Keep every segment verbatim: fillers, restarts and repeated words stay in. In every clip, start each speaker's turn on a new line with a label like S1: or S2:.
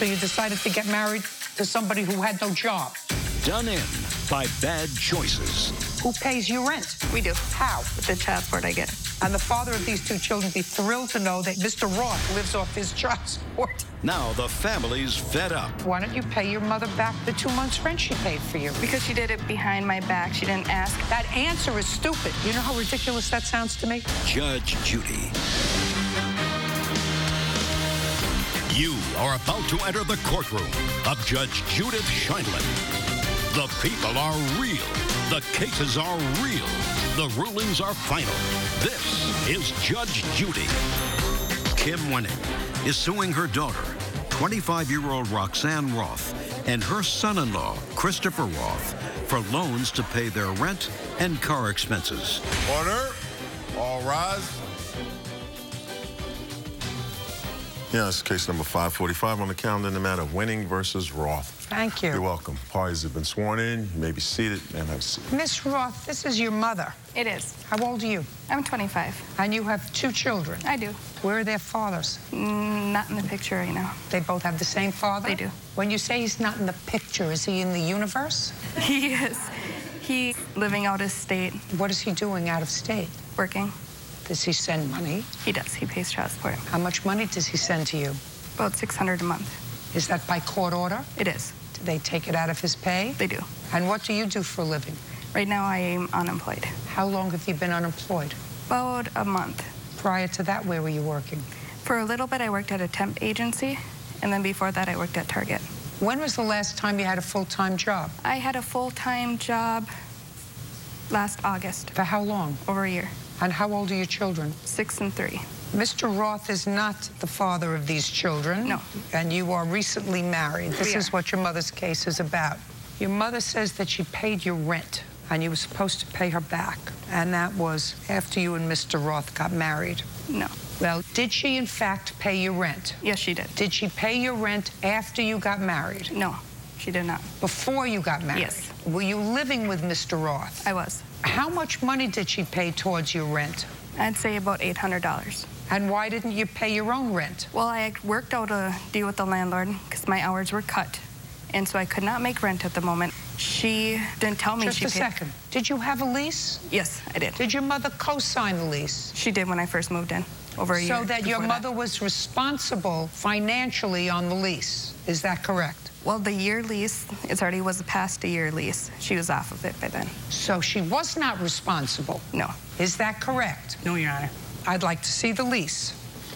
S1: So you decided to get married to somebody who had no job.
S2: Done in by bad choices.
S1: Who pays your rent?
S3: We do.
S1: How?
S3: With the child support I get.
S1: And the father of these two children be thrilled to know that Mister Roth lives off his child support.
S2: Now the family's fed up.
S1: Why don't you pay your mother back the two months' rent she paid for you?
S3: Because she did it behind my back. She didn't ask.
S1: That answer is stupid. You know how ridiculous that sounds to me?
S2: Judge Judy. You are about to enter the courtroom of Judge Judith Sheindlin. The people are real. The cases are real. The rulings are final. This is Judge Judy. Kim Winning is suing her daughter, twenty-five-year-old Roxanne Roth, and her son-in-law, Christopher Roth, for loans to pay their rent and car expenses.
S4: Order. All rise. Yeah, it's case number five forty-five on the calendar in the matter of Winning versus Roth.
S1: Thank you.
S4: You're welcome. Parties have been sworn in. You may be seated and have a seat.
S1: Miss Roth, this is your mother.
S3: It is.
S1: How old are you?
S3: I'm twenty-five.
S1: And you have two children.
S3: I do.
S1: Where are their fathers?
S3: Mm, not in the picture right now.
S1: They both have the same father?
S3: They do.
S1: When you say he's not in the picture, is he in the universe?
S3: He is. He's living out of state.
S1: What is he doing out of state?
S3: Working.
S1: Does he send money?
S3: He does. He pays child support.
S1: How much money does he send to you?
S3: About six hundred dollars a month.
S1: Is that by court order?
S3: It is.
S1: Do they take it out of his pay?
S3: They do.
S1: And what do you do for a living?
S3: Right now I am unemployed.
S1: How long have you been unemployed?
S3: About a month.
S1: Prior to that, where were you working?
S3: For a little bit, I worked at a temp agency, and then before that, I worked at Target.
S1: When was the last time you had a full-time job?
S3: I had a full-time job last August.
S1: For how long?
S3: Over a year.
S1: And how old are your children?
S3: Six and three.
S1: Mister Roth is not the father of these children.
S3: No.
S1: And you are recently married. This
S3: We
S1: is
S3: are.
S1: what your mother's case is about. Your mother says that she paid your rent, and you were supposed to pay her back. And that was after you and Mister Roth got married.
S3: No.
S1: Well, did she in fact pay your rent?
S3: Yes, she did.
S1: Did she pay your rent after you got married?
S3: No, she did not.
S1: Before you got married?
S3: Yes.
S1: Were you living with Mister Roth?
S3: I was.
S1: How much money did she pay towards your rent?
S3: I'd say about eight hundred dollars.
S1: And why didn't you pay your own rent?
S3: Well, I had worked out a deal with the landlord because my hours were cut, and so I could not make rent at the moment. She didn't tell me
S1: Just
S3: she
S1: a
S3: paid.
S1: second. Did you have a lease?
S3: Yes, I did.
S1: Did your mother co-sign the lease?
S3: She did when I first moved in, over a year.
S1: So that your
S3: before
S1: mother was responsible financially on the lease. Is that correct?
S3: Well, the year lease, it already was past a year lease. She was off of it by then.
S1: So she was not responsible.
S3: No.
S1: Is that correct?
S3: No, Your Honor.
S1: I'd like to see the lease.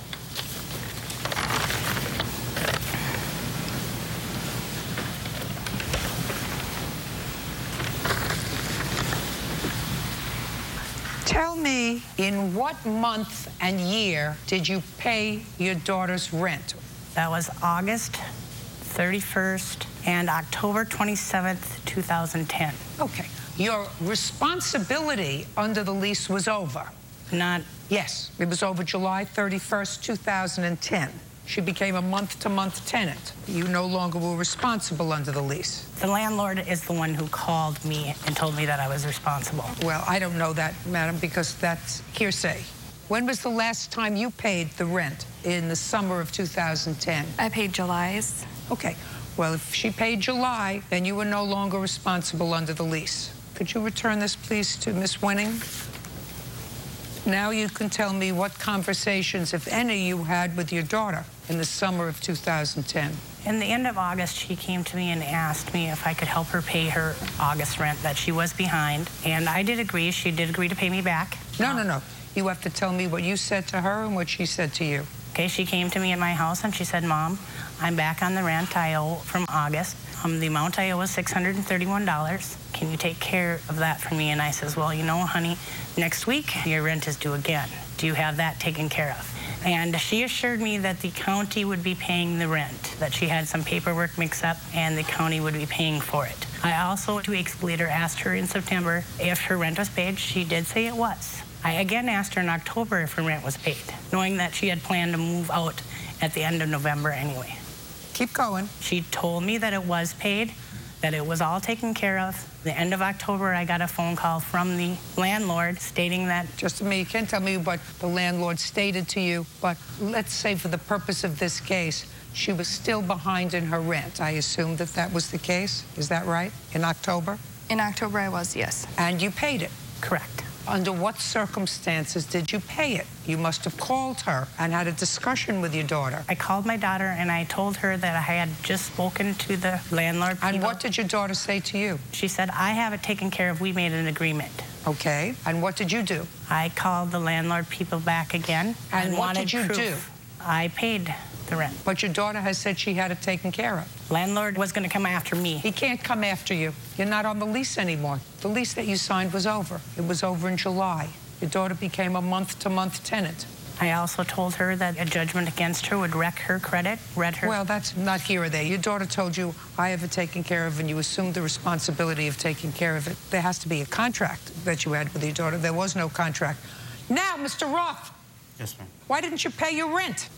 S1: Tell me, in what month and year did you pay your daughter's rent?
S5: That was August thirty-first and October twenty-seventh, two thousand ten.
S1: Okay. Your responsibility under the lease was over.
S5: Not.
S1: Yes, it was over July thirty-first, two thousand ten. She became a month-to-month tenant. You no longer were responsible under the lease.
S5: The landlord is the one who called me and told me that I was responsible.
S1: Well, I don't know that, madam, because that's hearsay. When was the last time you paid the rent? In the summer of two thousand ten.
S3: I paid July's.
S1: Okay. Well, if she paid July, then you were no longer responsible under the lease. Could you return this, please, to Miss Winning? Now you can tell me what conversations, if any, you had with your daughter in the summer of two thousand ten.
S5: In the end of August, she came to me and asked me if I could help her pay her August rent that she was behind. And I did agree. She did agree to pay me back.
S1: No, no, no. You have to tell me what you said to her and what she said to you.
S5: Okay, she came to me at my house and she said, Mom, I'm back on the rent I owe from August. Um, the amount I owe is six hundred thirty-one dollars. Can you take care of that for me? And I says, well, you know, honey, next week your rent is due again. Do you have that taken care of? And she assured me that the county would be paying the rent, that she had some paperwork mixed up and the county would be paying for it. I also, two weeks later, asked her in September if her rent was paid. She did say it was. I again asked her in October if her rent was paid, knowing that she had planned to move out at the end of November anyway.
S1: Keep going.
S5: She told me that it was paid. that it was all taken care of. The end of October, I got a phone call from the landlord stating that...
S1: Just a minute, you can't tell me what the landlord stated to you, but let's say for the purpose of this case, she was still behind in her rent. I assume that that was the case. Is that right? In October?
S3: In October, I was, yes.
S1: And you paid it?
S5: Correct.
S1: Under what circumstances did you pay it? You must have called her and had a discussion with your daughter.
S5: I called my daughter and I told her that I had just spoken to the landlord people.
S1: And what did your daughter say to you?
S5: She said, I have it taken care of. We made an agreement.
S1: Okay. And what did you do?
S5: I called the landlord people back again.
S1: And,
S5: and
S1: what
S5: wanted
S1: did you
S5: proof.
S1: do?
S5: I paid the rent.
S1: But your daughter has said she had it taken care of.
S5: Landlord was going to come after me.
S1: He can't come after you. You're not on the lease anymore. The lease that you signed was over. It was over in July. Your daughter became a month-to-month tenant.
S5: I also told her that a judgment against her would wreck her credit, read her...
S1: Well, that's not here or there. Your daughter told you, I have it taken care of, and you assumed the responsibility of taking care of it. There has to be a contract that you had with your daughter. There was no contract. Now, Mister Roth.
S6: Yes, ma'am.
S1: Why didn't you pay your rent?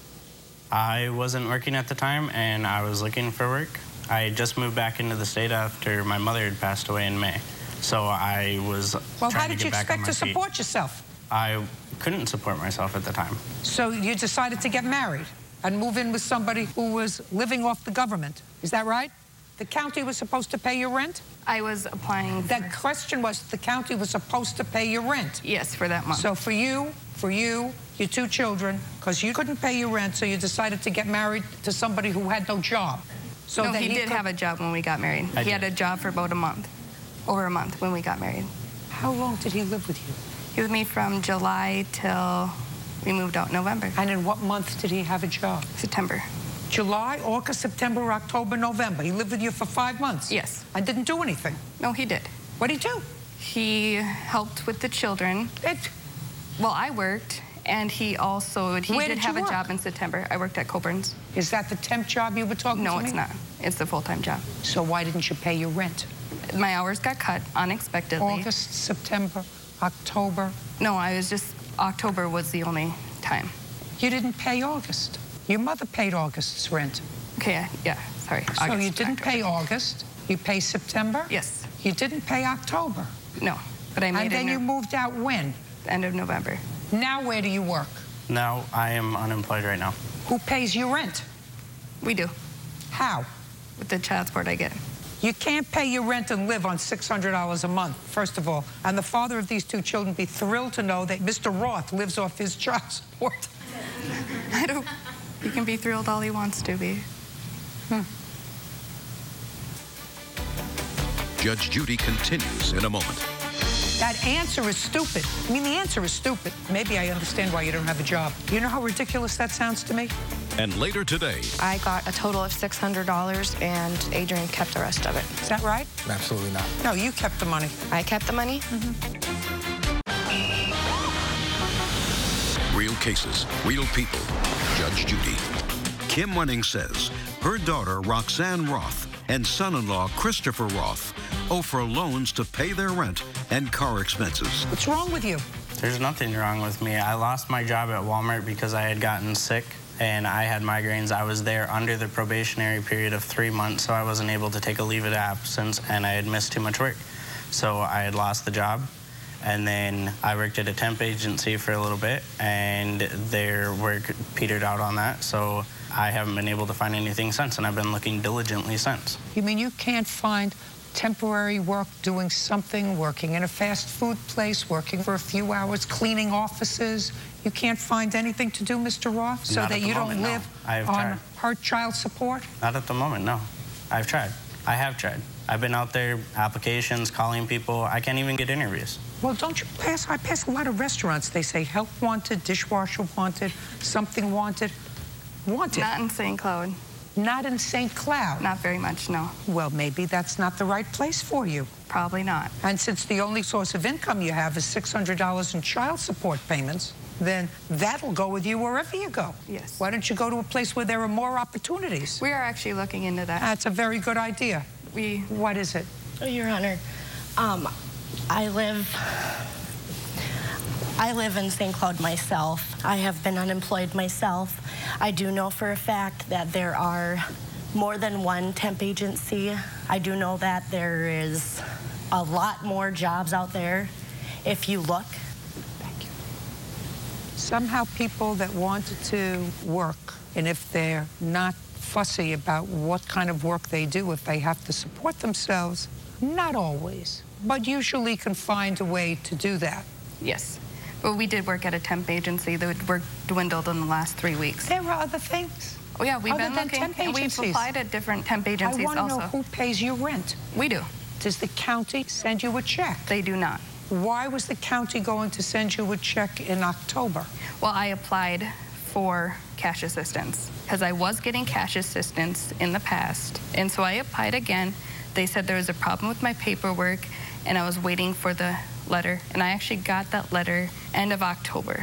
S6: I wasn't working at the time, and I was looking for work. I just moved back into the state after my mother had passed away in May. So I was
S1: Well,
S6: trying
S1: how
S6: to
S1: did
S6: get
S1: you
S6: back on
S1: expect
S6: my
S1: to
S6: feet.
S1: support yourself?
S6: I couldn't support myself at the time.
S1: So you decided to get married and move in with somebody who was living off the government. Is that right? The county was supposed to pay your rent?
S3: I was applying for...
S1: That question was the county was supposed to pay your rent.
S3: Yes, for that month.
S1: So for you, for you, your two children, because you couldn't pay your rent, so you decided to get married to somebody who had no job. So
S3: no,
S1: that
S3: he,
S1: he
S3: did
S1: could...
S3: have a job when we got married.
S6: I
S3: he
S6: did.
S3: had a job for about a month, over a month when we got married.
S1: How long did he live with you?
S3: He was with me from July till we moved out in November.
S1: And in what month did he have a job?
S3: September.
S1: July, August, September, October, November. He lived with you for five months?
S3: Yes.
S1: And didn't do anything?
S3: No, he did.
S1: What did he do?
S3: He helped with the children.
S1: It,
S3: Well, I worked, and he also, he
S1: Where
S3: did,
S1: did you
S3: have a
S1: work?
S3: job in September. I worked at Coburn's.
S1: is that the temp job you were talking
S3: No,
S1: to me?
S3: it's not. It's the full-time job.
S1: So why didn't you pay your rent?
S3: My hours got cut unexpectedly.
S1: August, September, October.
S3: No, I was just, October was the only time.
S1: You didn't pay August. Your mother paid August's rent.
S3: Okay, yeah, sorry.
S1: So
S3: August,
S1: you didn't
S3: October.
S1: pay August. You pay September.
S3: Yes.
S1: You didn't pay October.
S3: No, but I made
S1: And
S3: it
S1: then you
S3: in
S1: moved out when?
S3: the end of November.
S1: Now where do you work?
S6: Now I am unemployed right now.
S1: Who pays your rent?
S3: We do,
S1: How?
S3: with the child support I get.
S1: You can't pay your rent and live on six hundred dollars a month, first of all. And the father of these two children be thrilled to know that Mister Roth lives off his child support.
S3: I don't, he can be thrilled all he wants to be.
S2: Judge Judy continues in a moment.
S1: That answer is stupid. I mean, the answer is stupid. Maybe I understand why you don't have a job. You know how ridiculous that sounds to me?
S2: And later today,
S7: I got a total of six hundred dollars, and Adrian kept the rest of it.
S1: Is that right?
S8: Absolutely not.
S1: No, you kept the money.
S7: I kept the money.
S2: real cases, real people. Judge Judy. Kim Wenning says her daughter, Roxanne Roth, and son-in-law, Christopher Roth, owe for loans to pay their rent and car expenses.
S1: What's wrong with you?
S6: There's nothing wrong with me. I lost my job at Walmart because I had gotten sick and I had migraines. I was there under the probationary period of three months, so I wasn't able to take a leave of absence, and I had missed too much work. So I had lost the job, and then I worked at a temp agency for a little bit, and their work petered out on that, so I haven't been able to find anything since, and I've been looking diligently since.
S1: You mean you can't find temporary work doing something, working in a fast food place, working for a few hours, cleaning offices? You can't find anything to do, Mister Roth, so
S6: Not
S1: that
S6: at the
S1: you
S6: moment,
S1: don't
S6: no.
S1: live
S6: I have
S1: on
S6: tried.
S1: her child support?
S6: Not at the moment, no. I've tried. I have tried. I've been out there, applications, calling people. I can't even get interviews.
S1: Well, don't you pass? I pass a lot of restaurants. They say help wanted, dishwasher wanted, something wanted. Wanted.
S3: Not in Saint Cloud.
S1: Not in Saint Cloud.
S3: Not very much, no.
S1: Well, maybe that's not the right place for you.
S3: Probably not.
S1: And since the only source of income you have is six hundred dollars in child support payments, then that'll go with you wherever you go.
S3: Yes.
S1: Why don't you go to a place where there are more opportunities?
S3: We are actually looking into that.
S1: That's a very good idea.
S3: We.
S1: What is it?
S5: Your Honor, um, I live, I live in Saint Cloud myself. I have been unemployed myself. I do know for a fact that there are
S8: more than one temp agency. I do know that there is a lot more jobs out there if you look.
S1: Thank you. Somehow people that wanted to work, and if they're not fussy about what kind of work they do, if they have to support themselves, not always, but usually can find a way to do that.
S3: Yes. But we did work at a temp agency. The work dwindled in the last three weeks.
S1: There are other things.
S3: Oh, yeah, we've
S1: Other
S3: been
S1: than
S3: looking,
S1: temp
S3: and we've
S1: agencies.
S3: applied at different temp agencies
S1: I want to
S3: also.
S1: know who pays your rent.
S3: We do.
S1: Does the county send you a check?
S3: They do not.
S1: Why was the county going to send you a check in October?
S3: Well, I applied for cash assistance because I was getting cash assistance in the past. And so I applied again. They said there was a problem with my paperwork, and I was waiting for the letter. And I actually got that letter end of October.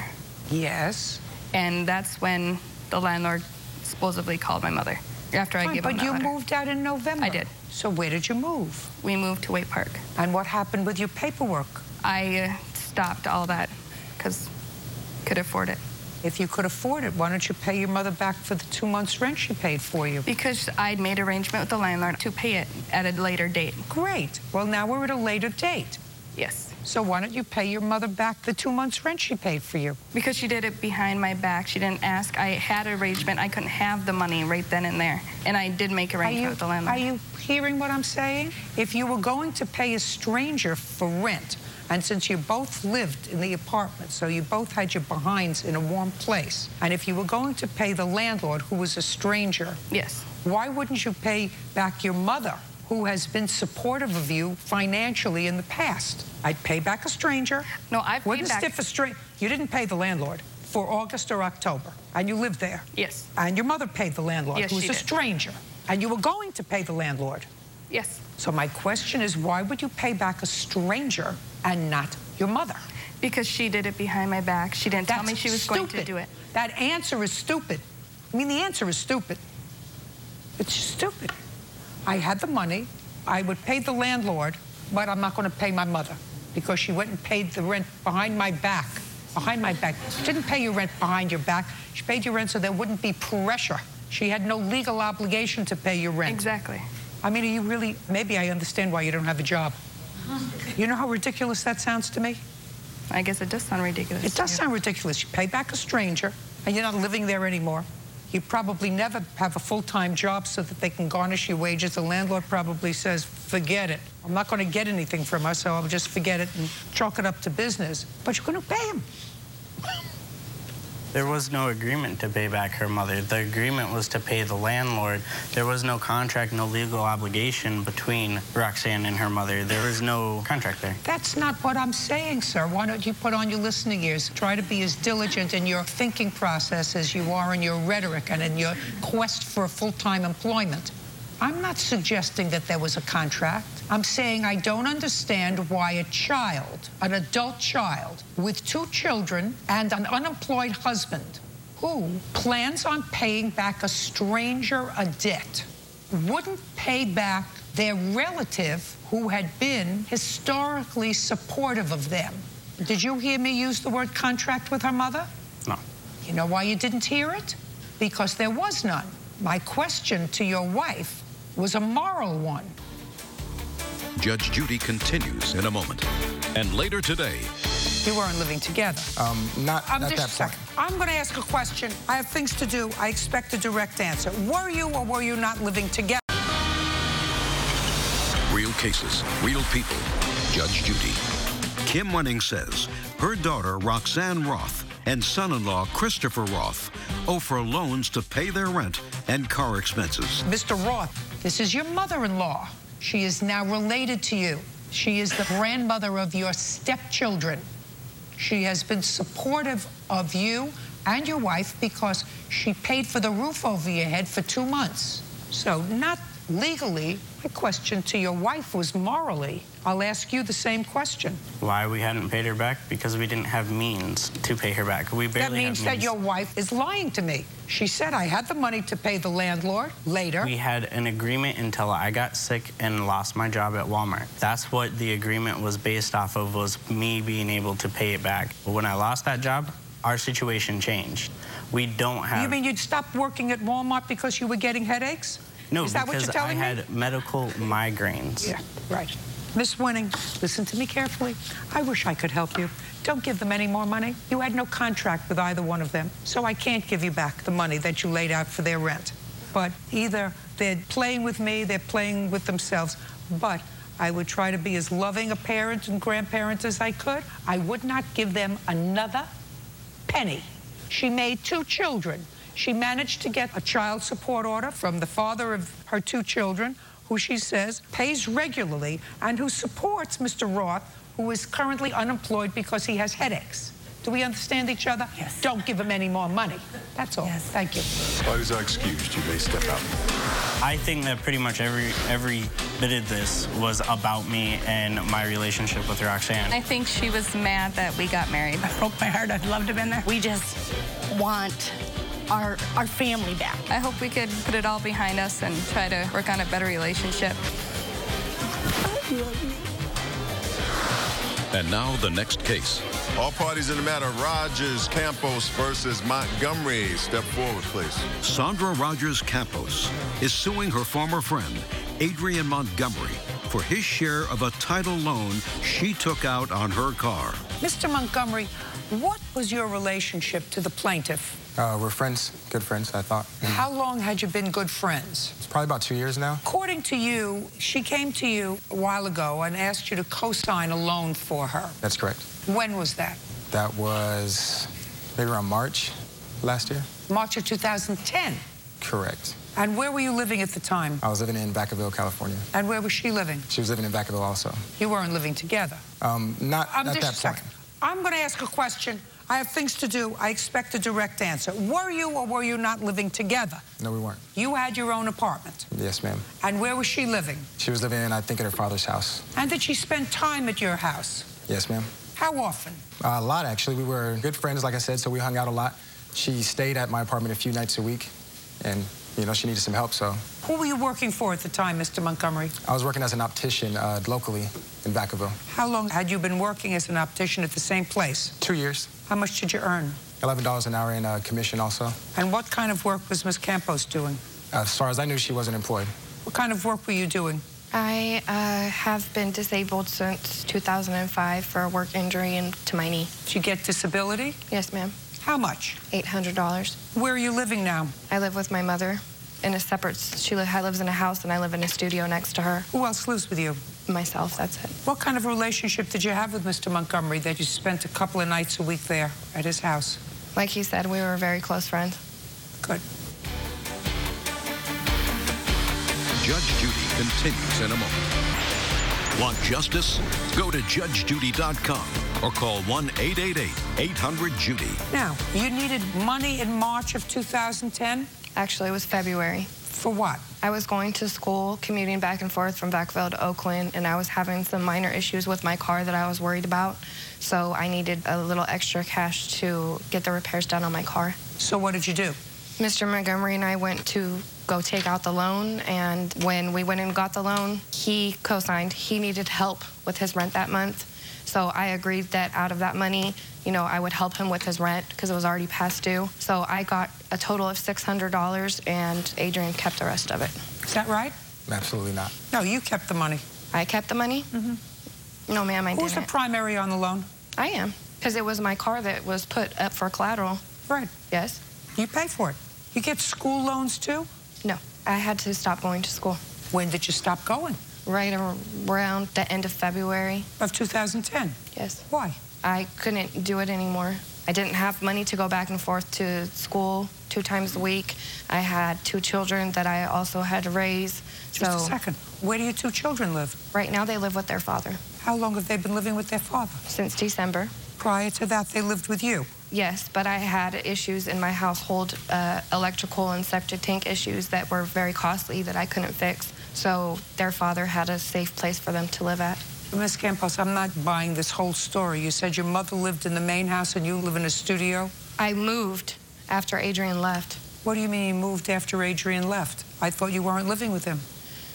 S1: Yes.
S3: And that's when the landlord supposedly called my mother after I
S1: Fine,
S3: gave him
S1: but
S3: that
S1: you
S3: letter.
S1: moved out in November.
S3: I did.
S1: So where did you move?
S3: We moved to Waite Park.
S1: And what happened with your paperwork?
S3: I uh, stopped all that because could afford it.
S1: If you could afford it, why don't you pay your mother back for the two months' rent she paid for you?
S3: Because I'd made arrangement with the landlord to pay it at a later date.
S1: Great. Well, now we're at a later date.
S3: Yes.
S1: So why don't you pay your mother back the two months' rent she paid for you?
S3: Because she did it behind my back. She didn't ask. I had arrangement. I couldn't have the money right then and there. And I did make arrangement
S1: you,
S3: with the landlord.
S1: Are you hearing what I'm saying? If you were going to pay a stranger for rent, and since you both lived in the apartment, so you both had your behinds in a warm place, and if you were going to pay the landlord, who was a stranger,
S3: yes,
S1: why wouldn't you pay back your mother, who has been supportive of you financially in the past? I'd pay back a stranger.
S3: No, I've
S1: Wouldn't
S3: paid back.
S1: stiff a stra- You didn't pay the landlord for August or October, and you lived there.
S3: Yes.
S1: And your mother paid the landlord,
S3: Yes,
S1: who was
S3: she
S1: a
S3: did.
S1: stranger, and you were going to pay the landlord.
S3: Yes.
S1: So my question is, why would you pay back a stranger and not your mother?
S3: Because she did it behind my back. She didn't
S1: That's
S3: tell me she was
S1: stupid.
S3: going to do it.
S1: That answer is stupid. I mean, the answer is stupid. It's stupid. I had the money. I would pay the landlord, but I'm not going to pay my mother because she went and paid the rent behind my back. Behind my back. She didn't pay your rent behind your back. She paid your rent so there wouldn't be pressure. She had no legal obligation to pay your rent.
S3: Exactly.
S1: I mean, are you really, maybe I understand why you don't have a job. You know how ridiculous that sounds to me?
S3: I guess it does sound ridiculous.
S1: It does
S3: to you.
S1: sound ridiculous. You pay back a stranger, and you're not living there anymore. You probably never have a full-time job so that they can garnish your wages. The landlord probably says, forget it. I'm not going to get anything from her, so I'll just forget it and chalk it up to business. But you're going to pay him.
S6: There was no agreement to pay back her mother. The agreement was to pay the landlord. There was no contract, no legal obligation between Roxanne and her mother. There was no contract there.
S1: That's not what I'm saying, sir. Why don't you put on your listening ears? Try to be as diligent in your thinking process as you are in your rhetoric and in your quest for full-time employment. I'm not suggesting that there was a contract. I'm saying I don't understand why a child, an adult child, with two children and an unemployed husband who plans on paying back a stranger a debt wouldn't pay back their relative who had been historically supportive of them. Did you hear me use the word contract with her mother?
S6: No.
S1: You know why you didn't hear it? Because there was none. My question to your wife was a moral one.
S2: Judge Judy continues in a moment. And later today,
S1: You weren't living together.
S9: Um, not
S1: Um,
S9: at
S1: just
S9: that
S1: a second.
S9: point.
S1: I'm going to ask a question. I have things to do. I expect a direct answer. Were you or were you not living together?
S2: real cases, real people. Judge Judy. Kim Wenning says her daughter, Roxanne Roth, and son-in-law, Christopher Roth, owe for loans to pay their rent and car expenses.
S1: Mister Roth, this is your mother-in-law. She is now related to you. She is the grandmother of your stepchildren. She has been supportive of you and your wife because she paid for the roof over your head for two months. So not legally. My question to your wife was morally. I'll ask you the same question.
S6: Why we hadn't paid her back? Because we didn't have means to pay her back. We barely
S1: That means
S6: have
S1: that
S6: means.
S1: your wife is lying to me. She said I had the money to pay the landlord later.
S6: We had an agreement until I got sick and lost my job at Walmart. That's what the agreement was based off of, was me being able to pay it back. But when I lost that job, our situation changed. We don't have...
S1: You mean you'd stop working at Walmart because you were getting headaches?
S6: No,
S1: Is that what
S6: because
S1: you're telling
S6: I
S1: me?
S6: had medical migraines.
S1: Yeah, right. Miss Winning, listen to me carefully. I wish I could help you. Don't give them any more money. You had no contract with either one of them, so I can't give you back the money that you laid out for their rent. But either they're playing with me, they're playing with themselves, but I would try to be as loving a parent and grandparent as I could. I would not give them another penny. She made two children. She managed to get a child support order from the father of her two children, who she says pays regularly and who supports Mister Roth, who is currently unemployed because he has headaches. Do we understand each other?
S5: Yes.
S1: Don't give him any more money. That's all.
S5: Yes.
S1: Thank you.
S4: Parties are excused. You may step out.
S6: I think that pretty much every every bit of this was about me and my relationship with Roxanne.
S3: I think she was mad that we got married.
S5: It broke my heart. I'd love to have been there. We just want our our family back.
S3: I hope we could put it all behind us and try to work on a better relationship.
S2: And now the next case.
S4: All parties in the matter, Rogers Campos versus Montgomery. Step forward, please.
S2: Sandra Rogers Campos is suing her former friend, Adrian Montgomery, for his share of a title loan she took out on her car.
S1: Mister Montgomery, what was your relationship to the plaintiff?
S9: Uh, we're friends, good friends, I thought.
S1: How long had you been good friends?
S9: It's probably about two years now.
S1: According to you, she came to you a while ago and asked you to co-sign a loan for her.
S9: That's correct.
S1: When was that?
S9: That was maybe around March last year.
S1: March of two thousand ten.
S9: Correct.
S1: And where were you living at the time?
S9: I was living in Vacaville, California.
S1: And where was she living?
S9: She was living in Vacaville also.
S1: You weren't living together.
S9: Um, not
S1: I'm
S9: at
S1: just
S9: that
S1: a second.
S9: point.
S1: I'm going to ask a question. I have things to do. I expect a direct answer. Were you or were you not living together?
S9: No, we weren't.
S1: You had your own apartment.
S9: Yes, ma'am.
S1: And where was she living?
S9: She was living in, I think, at her father's house.
S1: And did she spend time at your house?
S9: Yes, ma'am.
S1: How often?
S9: Uh, a lot, actually. We were good friends, like I said, so we hung out a lot. She stayed at my apartment a few nights a week, and, you know, she needed some help, so.
S1: Who were you working for at the time, Mister Montgomery?
S9: I was working as an optician uh, locally in Vacaville.
S1: How long had you been working as an optician at the same place?
S9: Two years.
S1: How much did you earn?
S9: eleven dollars an hour in uh, commission also.
S1: And what kind of work was Miss Campos doing?
S9: As far as I knew, she wasn't employed.
S1: What kind of work were you doing?
S7: I uh, have been disabled since two thousand five for a work injury in, to my knee.
S1: Did you get disability?
S7: Yes, ma'am.
S1: How much?
S7: eight hundred dollars.
S1: Where are you living now?
S7: I live with my mother in a separate, she li lives in a house and I live in a studio next to her.
S1: Who else lives with you?
S7: Myself, that's it.
S1: What kind of relationship did you have with Mister Montgomery that you spent a couple of nights a week there at his house?
S7: Like he said, we were very close friends.
S1: Good.
S2: Judge Judy continues in a moment. Want justice? Go to judge judy dot com or call one eight eight eight, eight hundred, Judy.
S1: Now, you needed money in March of two thousand ten?
S7: Actually, it was February.
S1: For what?
S7: I was going to school, commuting back and forth from Vacaville to Oakland, and I was having some minor issues with my car that I was worried about. So I needed a little extra cash to get the repairs done on my car.
S1: So what did you do?
S7: Mister Montgomery and I went to go take out the loan, and when we went and got the loan, he co-signed. He needed help with his rent that month. So I agreed that out of that money, you know, I would help him with his rent because it was already past due. So I got a total of six hundred dollars, and Adrian kept the rest of it.
S1: Is that right?
S9: Absolutely not.
S1: No, you kept the money.
S7: I kept the money?
S1: Mm-hmm.
S7: No, ma'am, I
S1: Who's
S7: didn't.
S1: the primary on the loan?
S7: I am, because it was my car that was put up for collateral.
S1: Right.
S7: Yes.
S1: You pay for it. You get school loans, too?
S7: No, I had to stop going to school.
S1: When did you stop going?
S7: Right around the end of February.
S1: Of two thousand ten?
S7: Yes.
S1: Why?
S7: I couldn't do it anymore. I didn't have money to go back and forth to school two times a week. I had two children that I also had to raise.
S1: Just
S7: so
S1: a second. Where do your two children live?
S7: Right now they live with their father.
S1: How long have they been living with their father?
S7: Since December.
S1: Prior to that, they lived with you?
S7: Yes, but I had issues in my household, uh, electrical and septic tank issues that were very costly that I couldn't fix. So their father had a safe place for them to live at.
S1: Miss Campos, I'm not buying this whole story. You said your mother lived in the main house and you live in a studio?
S7: I moved after Adrian left.
S1: What do you mean you moved after Adrian left? I thought you weren't living with him.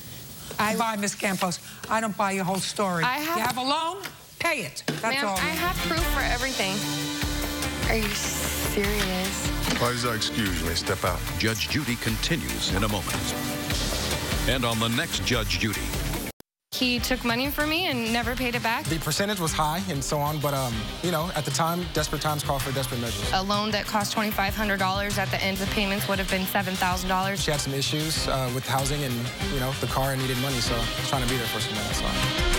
S1: I buy, Miss Campos. I don't buy your whole story.
S7: I have,
S1: you have a loan? Pay it. That's
S7: ma'am,
S1: all.
S7: I have proof for everything. Are you serious?
S4: Parties are excused. You may step out.
S2: Judge Judy continues in a moment. And on the next Judge Judy.
S7: He took money from me and never paid it back.
S9: The percentage was high and so on, but, um, you know, at the time, desperate times call for desperate measures.
S7: A loan that cost twenty-five hundred dollars at the end of payments would have been seven thousand dollars.
S9: She had some issues uh, with housing and, you know, the car and needed money, so I was trying to be there for some minutes. So.